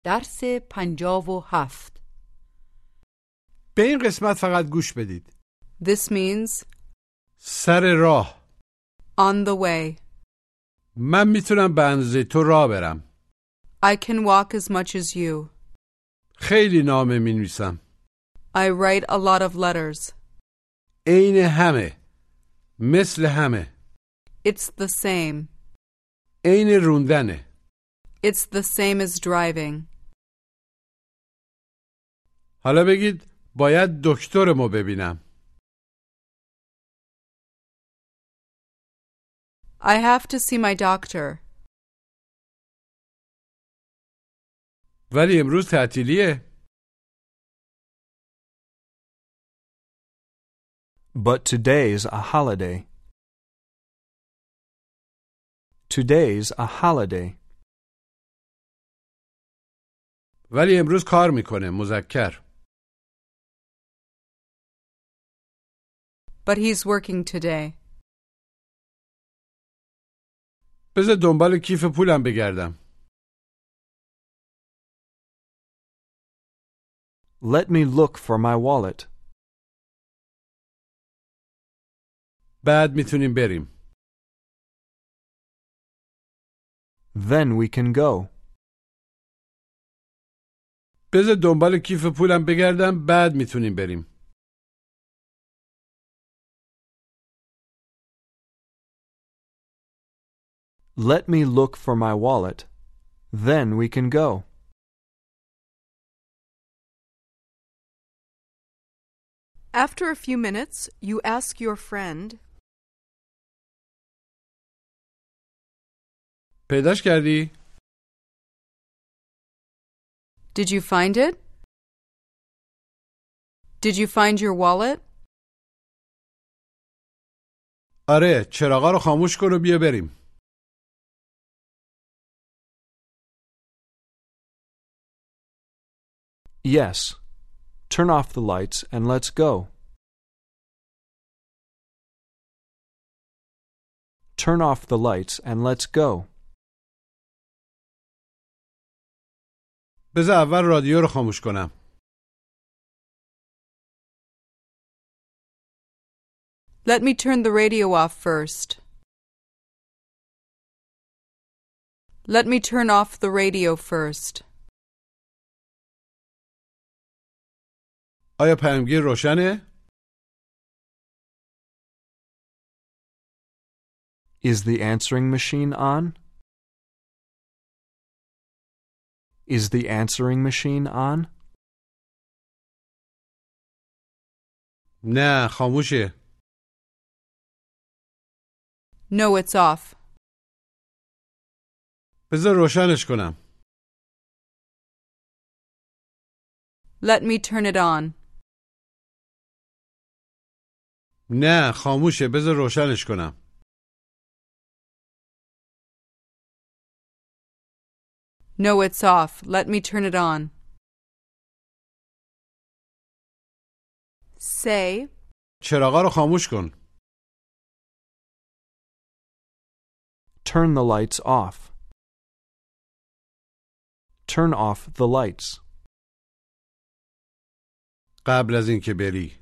درس 57. به این قسمت فقط گوش بدید. This means سر راه. on the way. من میتونم به اندازه تو راه برم. I can walk as much as you. خیلی نامه می نویسم. I write a lot of letters. عین همه. مثل همه. It's the same. عین روندنه. It's the same as driving. حالا بگید باید دکترمو ببینم. I have to see my doctor. ولی امروز تعطیلیه. But today's a holiday. Today's a holiday. ولی امروز کار میکنه. مذکر. But he's working today. بذار دنبال کیف پولم بگردم. Let me look for my wallet. بعد میتونیم بریم. Then we can go. بذار دنبال کیف پولم بگردم بعد میتونیم بریم. Let me look for my wallet. Then we can go. After a few minutes, you ask your friend, پیداش کردی؟ Did you find it? Did you find your wallet? آره، چراغا رو خاموش کن و بیا بریم. Yes. Turn off the lights and let's go. Turn off the lights and let's go. بذار اول رادیو رو خاموش کنم. Let me turn the radio off first. Let me turn off the radio first. آیا پیامگیر روشنه؟ Is the answering machine on? Is the answering machine on? نه، خاموشه. No, it's off. بذار روشنش کنم. Let me turn it on. نه، خاموشه. بذار روشنش کنم. No, it's off. Let me turn it on. Say, چراغا رو خاموش کن. Turn the lights off. Turn off the lights. قبل از اینکه بری.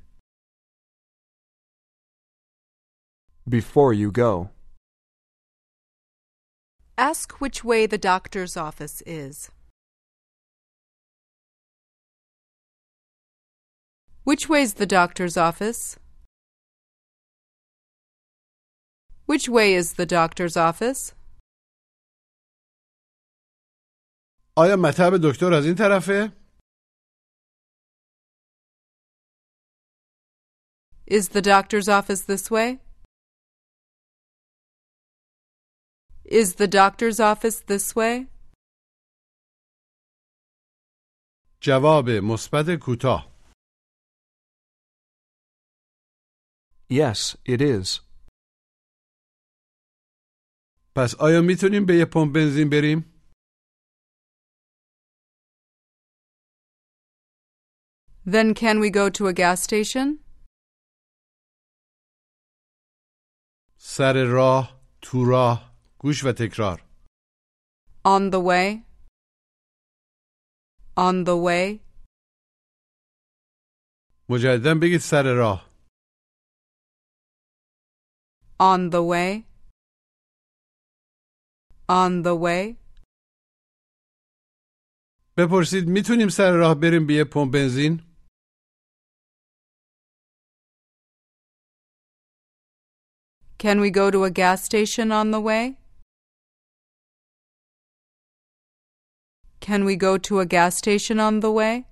Before you go. ask which way the doctor's office is. Which way's the doctor's office? Which way is the doctor's office? آیا مطب دکتر از این طرفه؟ Is the doctor's office this way? Is the doctor's office this way? جواب مثبت کوتاه. Yes, it is. پس آیا میتونیم به یه پمپ بنزین بریم؟ Then can we go to a gas station? سر راه، تو راه، گوش و تکرار. On the way. On the way. مجددا بگید سر راه. On the way. On the way. بپرسید میتونیم سر راه بریم به یه پمپ بنزین؟ Can we go to a gas station on the way? Can we go to a gas station on the way?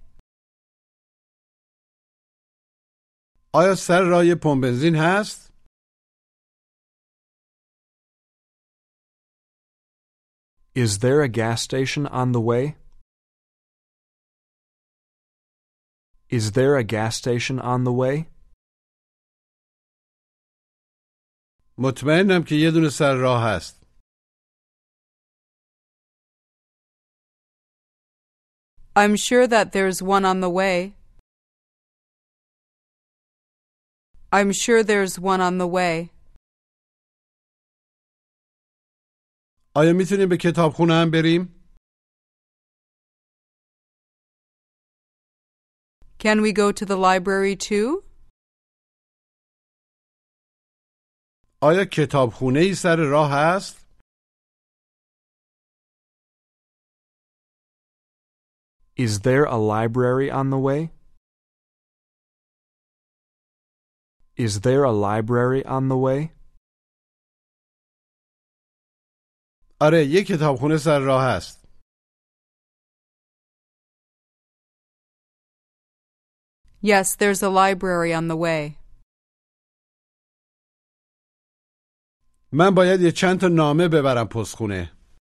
آیا سر راه یه پمپ بنزین هست؟ Is there a gas station on the way? Is there a gas station on the way? مطمئنم که یه دونه سر راه هست. I'm sure that there's one on the way. I'm sure there's one on the way. آیا میتونیم به کتابخونه هم بریم؟ Can we go to the library too? آیا کتابخونه ای سر راه هست؟ Is there a library on the way? Is there a library on the way? آره یه کتابخونه سر راه هست. Yes, there's a library on the way. من باید یه چند تا نامه ببرم پستخونه.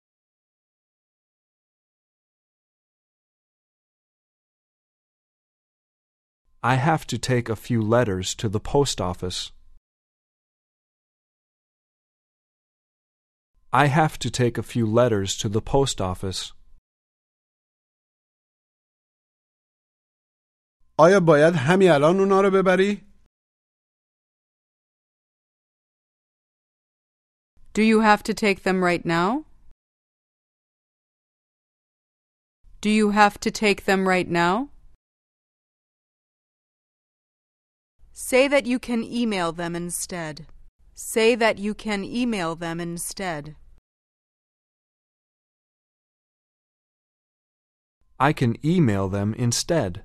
I have to take a few letters to the post office. I have to take a few letters to the post office. آیا باید همین الان اونا رو ببری؟ Do you have to take them right now? Do you have to take them right now? Say that you can email them instead. Say that you can email them instead. I can email them instead.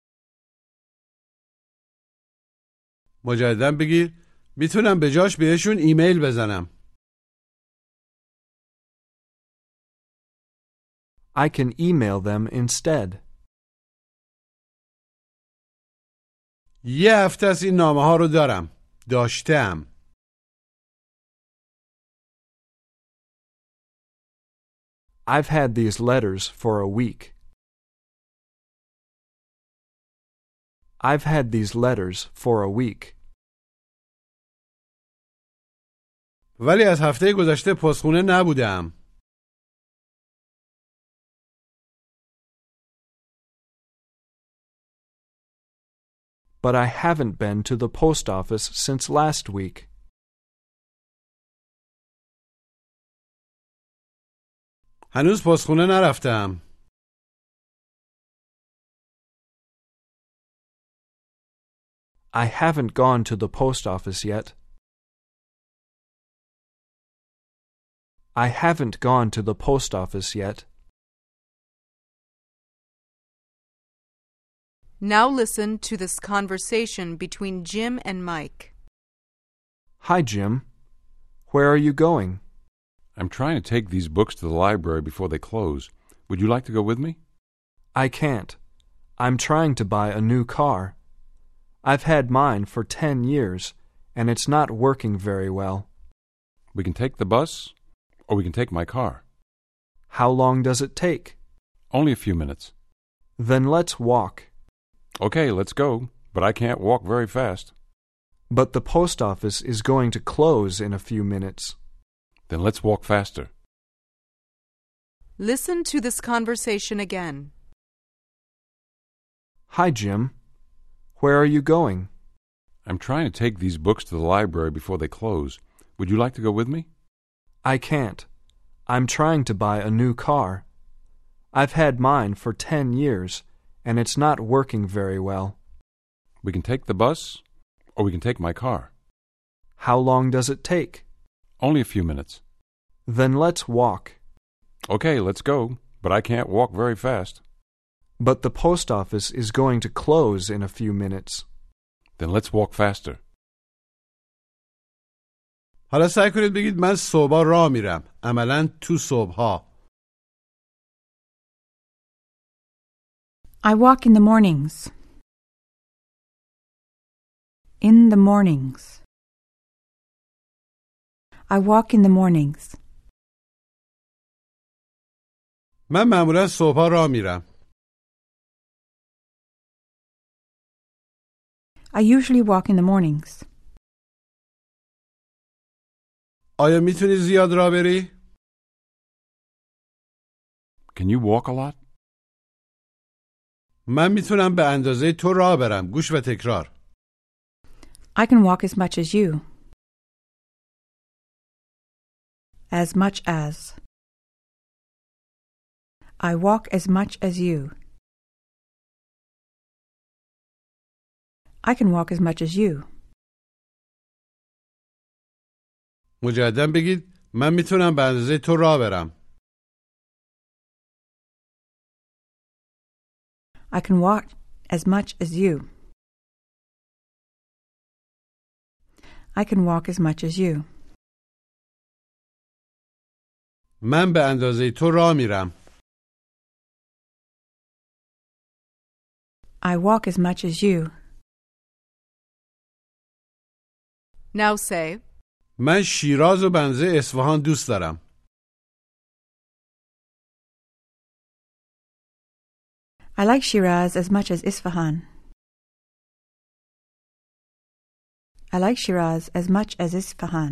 مجددا بگیر میتونم به جاش بهشون ایمیل بزنم. I can email them instead. یه هفته از این نامه ها رو داشتم. I've had these letters for a week. I've had these letters for a week. ولی از هفته گذشته پستخونه نبودم. But I haven't been to the post office since last week. هنوز پستخونه نرفتم. I haven't gone to the post office yet. I haven't gone to the post office yet. Now listen to this conversation between Jim and Mike. Hi, Jim. Where are you going? I'm trying to take these books to the library before they close. Would you like to go with me? I can't. I'm trying to buy a new car. I've had mine for 10 years, and it's not working very well. We can take the bus, or we can take my car. How long does it take? Only a few minutes. Then let's walk. Okay, let's go, but I can't walk very fast. But the post office is going to close in a few minutes. Then let's walk faster. Listen to this conversation again. Hi, Jim. Where are you going? I'm trying to take these books to the library before they close. Would you like to go with me? I can't. I'm trying to buy a new car. I've had mine for 10 years, and it's not working very well. We can take the bus, or we can take my car. How long does it take? Only a few minutes. Then let's walk. Okay, let's go, but I can't walk very fast. But the post office is going to close in a few minutes. Then let's walk faster. حالا سعی کنید بگید من صبح راه میرم. عملاً تو صبحها. I walk in the mornings. In the mornings. I walk in the mornings. من معمولاً صبحها راه میرم. I usually walk in the mornings. آیا میتونی زیاد راه بری؟ Can you walk a lot? من میتونم به اندازه تو راه برم. گوش و تکرار. I can walk as much as you. As much as. I walk as much as you. I can walk as much as you. مجدد بگید من میتونم به اندازه تو راه برم. I can walk as much as you. I can walk as much as you. من به اندازه تو راه میرم. I walk as much as you. Now say, من شیراز و بنزه اصفهان دوست دارم. I like Shiraz as much as Isfahan. I like Shiraz as much as Isfahan.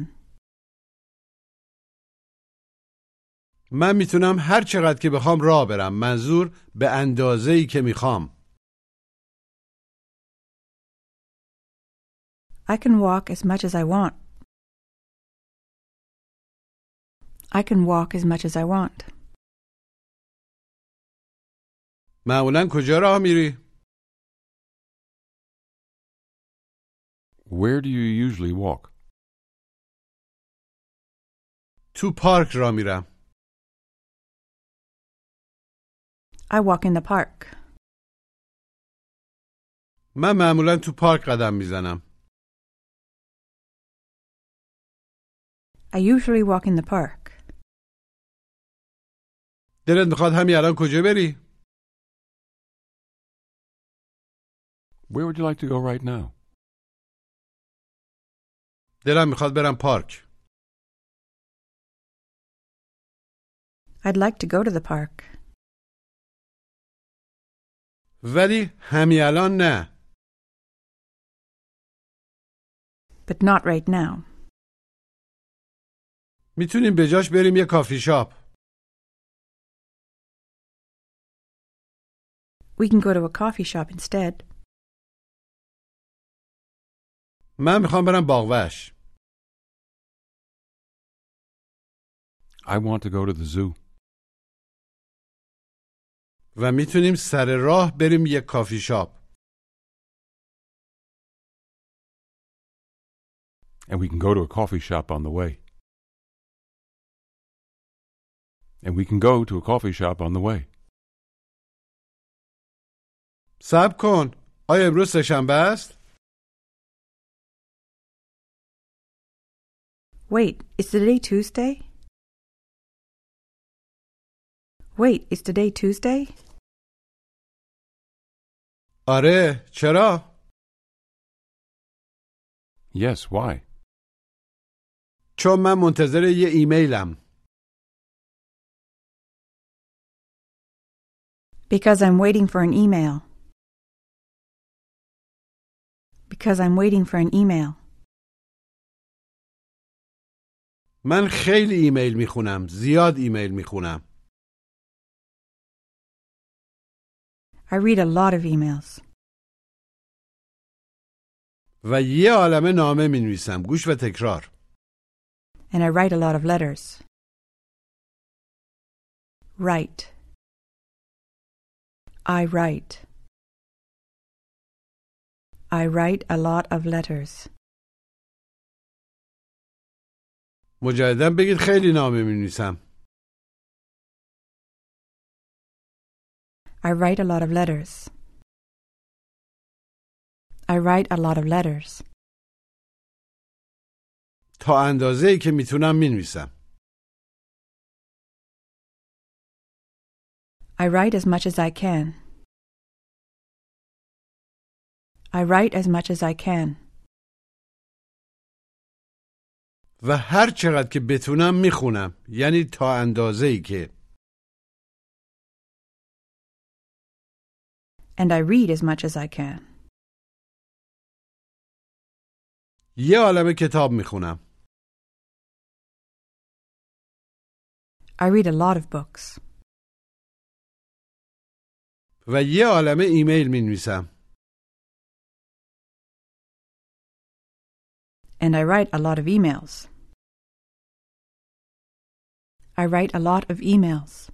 من میتونم هر چقدر که بخوام راه برم. منظور به اندازه‌ای که میخوام. I can walk as much as I want. I can walk as much as I want. معمولاً کجا راه میری؟ Where do you usually walk? تو پارک راه میرم. I walk in the park. من معمولاً تو پارک قدم میزنم. I usually walk in the park. دلت میخواد همین الان کجا بری؟ Where would you like to go right now? دلم میخواد برم پارک. I'd like to go to the park. ولی همین الان نه. But not right now. میتونیم به جاش بریم یه کافی شاپ. We can go to a coffee shop instead. من میخوام برم باغوش. I want to go to the zoo. و میتونیم سر راه بریم یه کافی شاپ. And we can go to a coffee shop on the way. And we can go to a coffee shop on the way. صبر کن. آیا امروز سه‌شنبه است؟ Wait, is today Tuesday? Wait, is today Tuesday? آره، چرا؟ Yes, why? چون من منتظر یه ایمیلم. Because I'm waiting for an email. Because I'm waiting for an email. من خیلی ایمیل میخونم. زیاد ایمیل میخونم. I read a lot of emails. و یه عالمه نامه مینویسم. گوش و تکرار. And I write a lot of letters. Write. I write. I write a lot of letters. مجددا بگید خیلی نامه می‌نویسم. I write a lot of letters. I write a lot of letters. تا اندازه‌ای که میتونم می‌نویسم. I write as much as I can. I write as much as I can. و هر چقدر که بتونم میخونم. یعنی تا اندازه‌ای که. And I read as much as I can. یه عالمه کتاب میخونم. I read a lot of books. و یه عالمه ایمیل مینویسم. And I write a lot of emails. I write a lot of emails.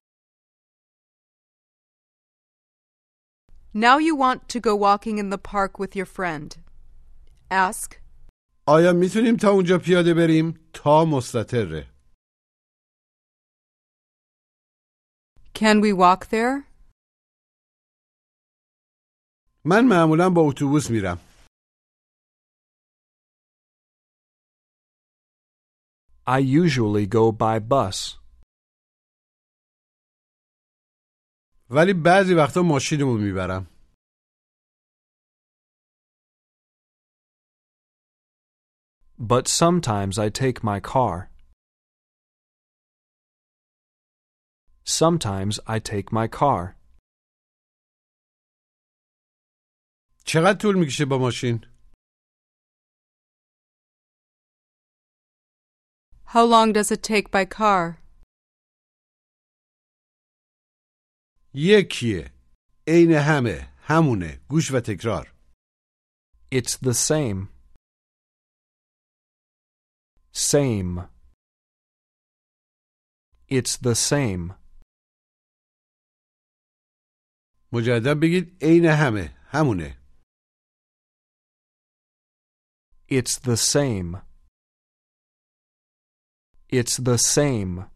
Now you want to go walking in the park with your friend. Ask, آیا میتونیم تا اونجا پیاده بریم؟ تا مستتره. can we walk there? من معمولا با اتوبوس میرم. I usually go by bus. ولی بعضی وقتا ماشینمو میبرم. But sometimes I take my car. Sometimes I take my car. چقدر طول میکشه با ماشین؟ How long does it take by car? یکیه. عین همه. همونه. گوش و تکرار. It's the same. Same. It's the same. مجدد بگید عین همه. همونه. It's the same. It's the same.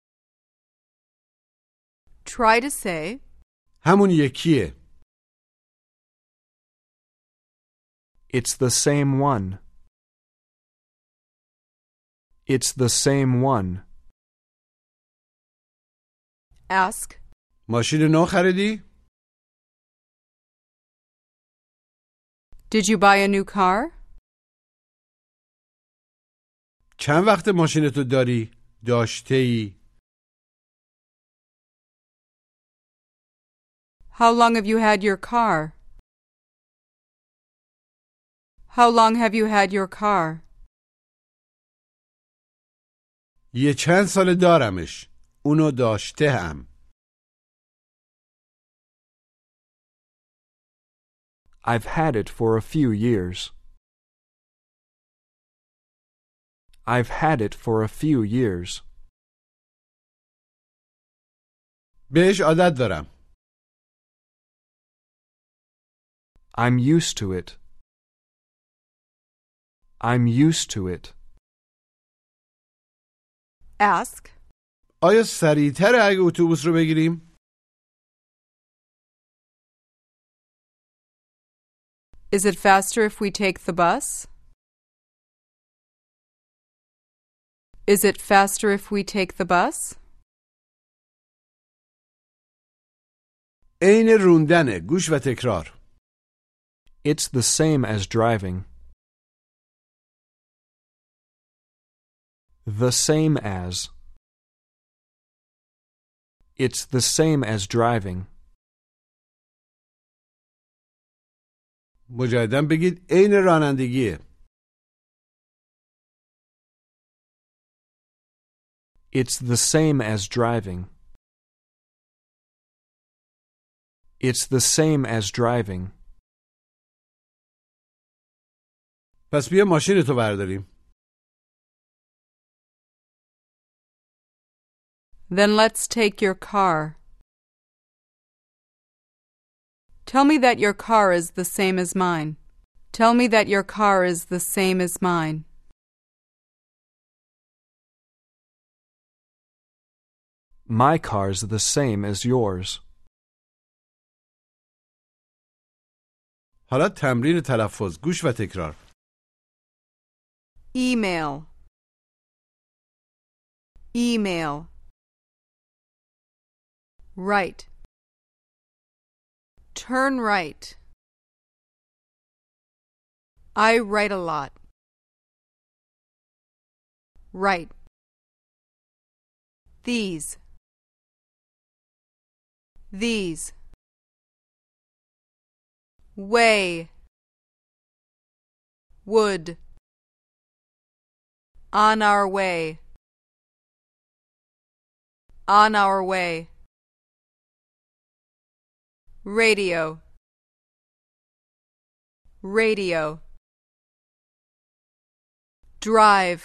Try to say, همون یکیه. It's the same one. It's the same one. ask, ماشین نو خریدی؟ did you buy a new car? چند وقت ماشینتو داری؟ داشته‌ای؟ How long have you had your car? How long have you had your car? یه چند سال دارمش. اونو داشته هم. I've had it for a few years. I've had it for a few years. بهش عادت دارم. I'm used to it. I'm used to it. Ask, آیا سریع‌تره اگه اتوبوس رو بگیریم؟ is it faster if we take the bus? Is it faster if we take the bus? عین روندنه. گوش و تکرار. It's the same as driving. The same as. It's the same as driving. مجددا بگید عین رانندگیه. It's the same as driving. It's the same as driving. پس بیا ماشینتو برداریم. Then let's take your car. Tell me that your car is the same as mine. Tell me that your car is the same as mine. My car's the same as yours. حالا تمرین تلفظ. گوش و تکرار. Email. Email. Right. Turn right. I write a lot. Right. These. These. Way. Would. On our way. On our way. Radio. Radio. Drive.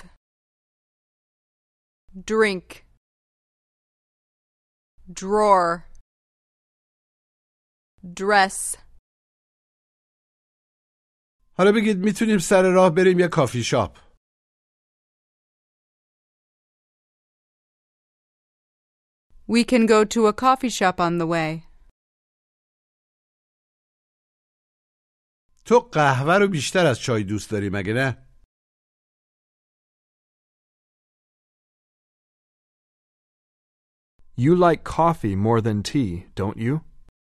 Drink. Drawer. Dress. حالا بگید میتونیم سر راه بریم یه کافی شاپ. We can go to a coffee shop on the way. تو قهوه رو بیشتر از چای دوست داری مگه نه؟ You like coffee more than tea, don't you?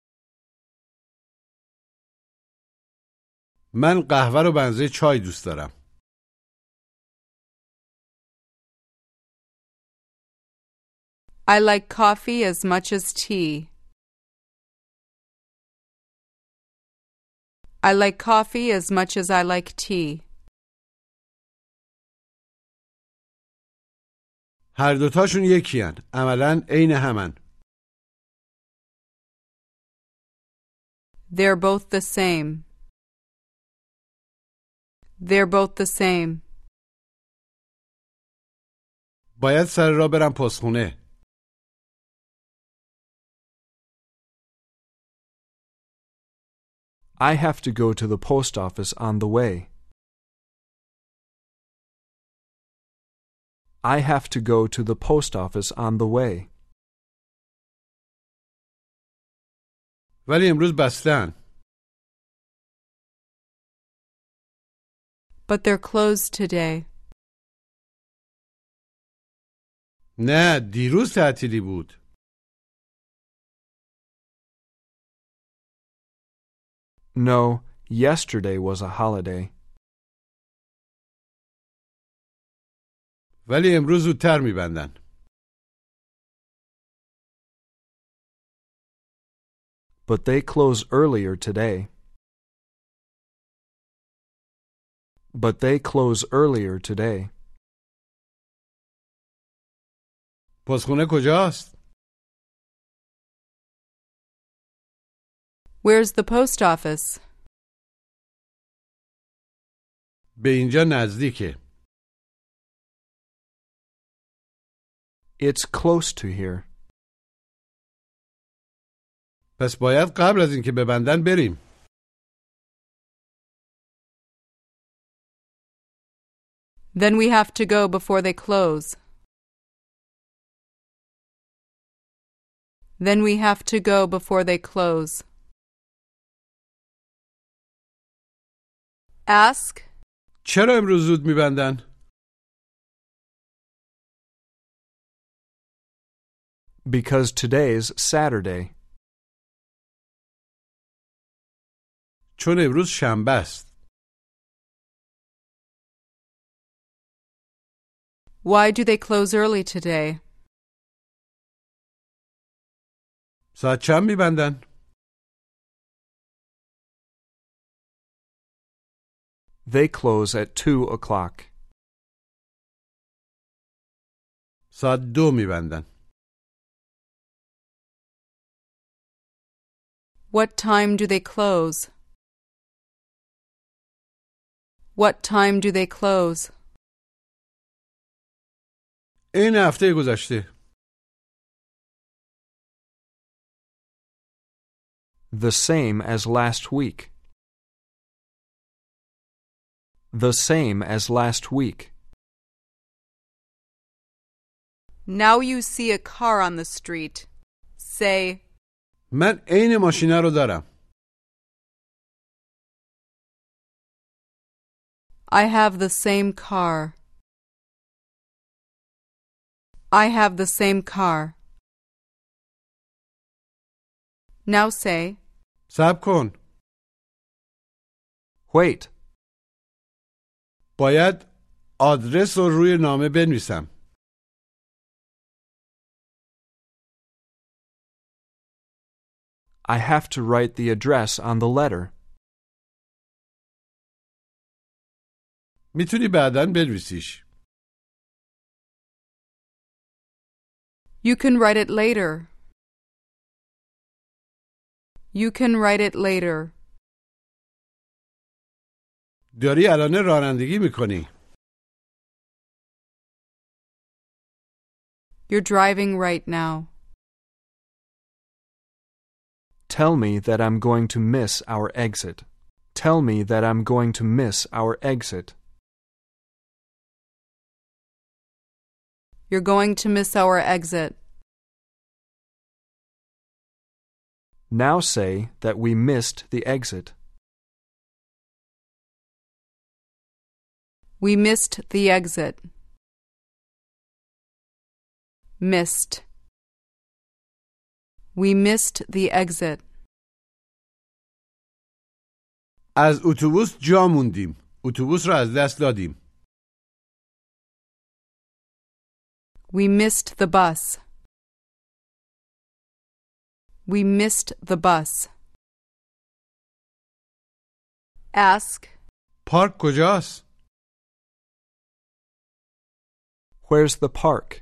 من قهوه رو به اندازه چای دوست دارم. I like coffee as much as tea. I like coffee as much as I like tea. هر دوتاشون یکی هن. عملاً عین همن. They're both the same. They're both the same. باید سر راه برم پستخونه. I have to go to the post office on the way. I have to go to the post office on the way. ولی امروز بستن. But they're closed today. نه دیروز تعطیلی بود. No, yesterday was a holiday. ولی امروز زودتر میبندن. But they close earlier today. But they close earlier today. پستخونه کجاست؟ Where's the post office? به اینجا نزدیکه. It's close to here. پس باید قبل از اینکه ببندن بریم. Then we have to go before they close. Then we have to go before they close. Ask. چرا امروز زود میبندن؟ Because today's Saturday. چون امروز شنبه است. Why do they close early today? ساعت چند میبندن؟ They close at 2 o'clock. ساعت 2 میبندن. What time do they close? What time do they close? این هفته گذشته. The same as last week. The same as last week. Now you see a car on the street. Say, من عین ماشینه رو دارم. I have the same car. I have the same car. Now say, صبر کن. Wait. باید آدرس رو روی نامه بنویسم. I have to write the address on the letter. میتونی بعداً بنویسیش. you can write it later. You can write it later. داری الان رانندگی میکنی. You're driving right now. Tell me that I'm going to miss our exit. Tell me that I'm going to miss our exit. You're going to miss our exit. Now say that we missed the exit. We missed the exit. Missed. We missed the exit. از اتوبوس جا موندیم. اتوبوس رو از دست دادیم. We missed the bus. We missed the bus. Ask, پارک کجاست؟ Where's the park?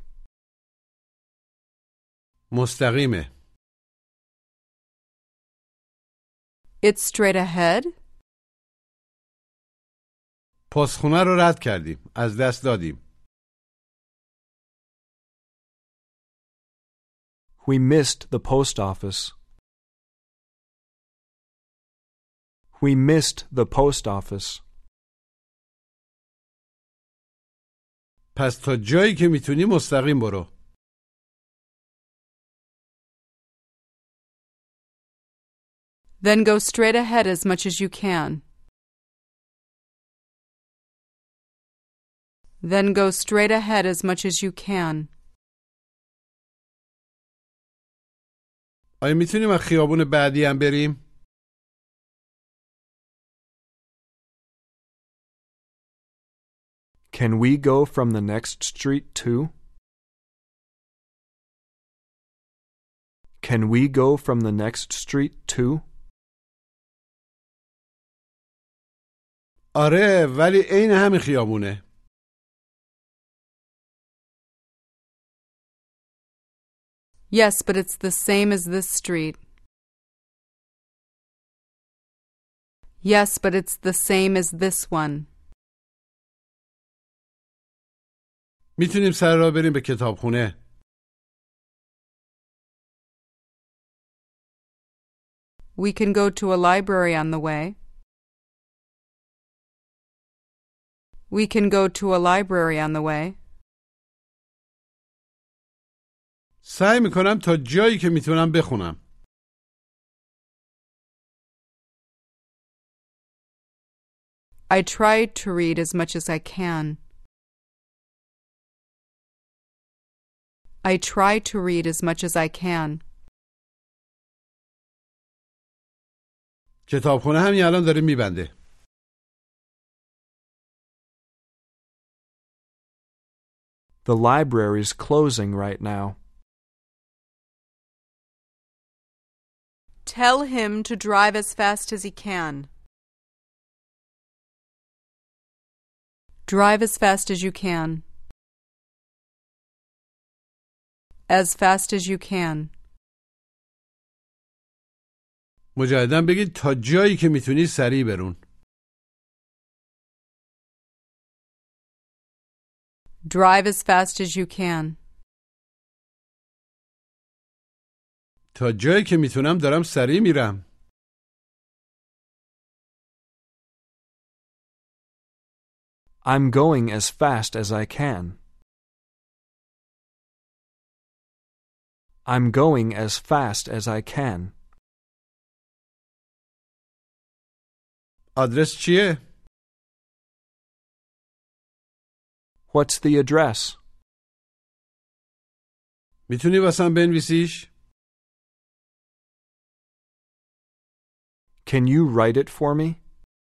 مستقیمه. it's straight ahead? پستخونه رو رد کردیم. از دست دادیم. We missed the post office. We missed the post office. پس تا جایی که میتونی مستقیم برو. Then go straight ahead as much as you can. Then go straight ahead as much as you can. آیا میتونیم از خیابون بعدی هم بریم؟ Can we go from the next street too? Can we go from the next street too? آره ولی عین همین خیابونه. Yes, but it's the same as this street. Yes, but it's the same as this one. میتونیم سر راه بریم به کتابخونه. We can go to a library on the way. We can go to a library on the way. سعی میکنم تا جایی که میتونم بخونم. I try to read as much as I can. I try to read as much as I can. کتابخونه همین الان داره میبنده. The library's closing right now. Tell him to drive as fast as he can. Drive as fast as you can. As fast as you can. مجدداً بگید تا جایی که میتونی سریع برون. Drive as fast as you can. تا جایی که میتونم دارم سریع میرم. I'm going as fast as I can. I'm going as fast as I can. آدرس چیه؟ What's the address? میتونی واسم بنویسیش؟ Can you write it for me?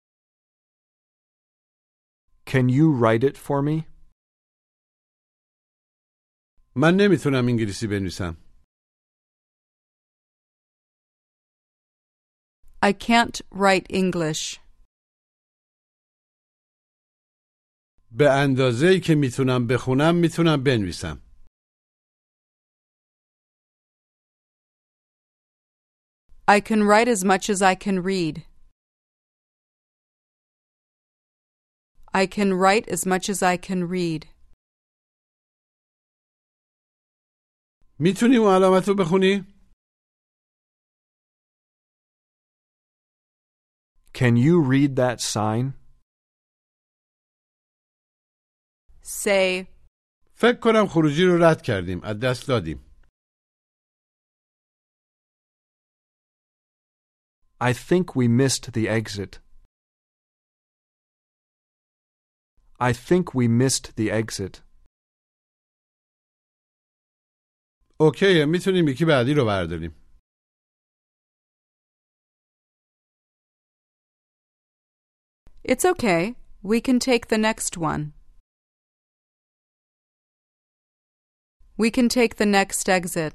Can you write it for me? من نمیتونم انگلیسی بنویسم. I can't write English. به اندازه‌ای که میتونم بخونم میتونم بنویسم. I can write as much as I can read. I can write as much as I can read. میتونی اون علامت رو بخونی؟ Can you read that sign? Say, فکر کنم خروجی رو رد کردیم. از دست دادیم. I think we missed the exit. I think we missed the exit. اوکی، میتونیم یکی بعدی رو برداریم. it's okay. We can take the next one. We can take the next exit.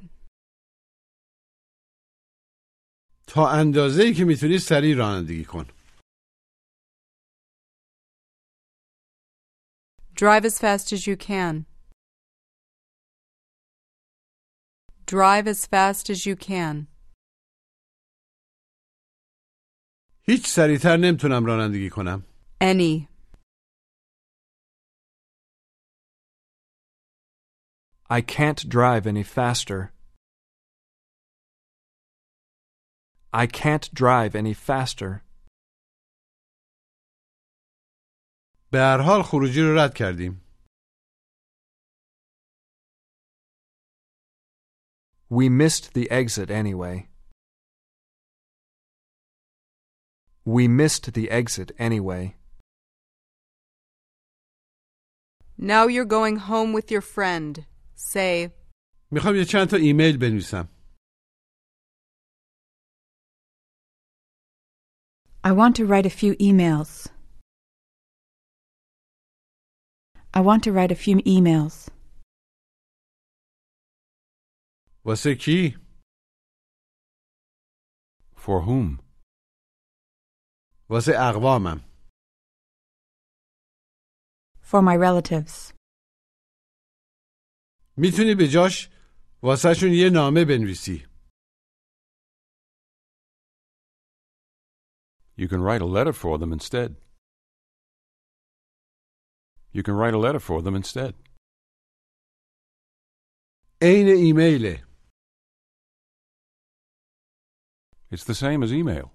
تا اندازه‌ای که میتونی سریع رانندگی کن. Drive as fast as you can. Drive as fast as you can. هیچ سریعتر نمیتونم رانندگی کنم. Any. I can't drive any faster. I can't drive any faster. به هر حال خروجی رو رد کردیم. We missed the exit anyway. We missed the exit anyway. Now you're going home with your friend. Say, میخوام یه چند تا ایمیل بنویسم. I want to write a few emails. I want to write a few emails. واسه کی؟ For whom? واسه اقوامم. For my relatives. میتونی به جاش واسه شون یه نامه بنویسی. You can write a letter for them instead. You can write a letter for them instead. عین ایمیله. It's the same as email.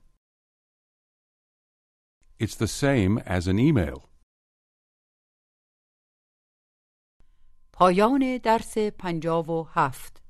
It's the same as an email. پایان درس 57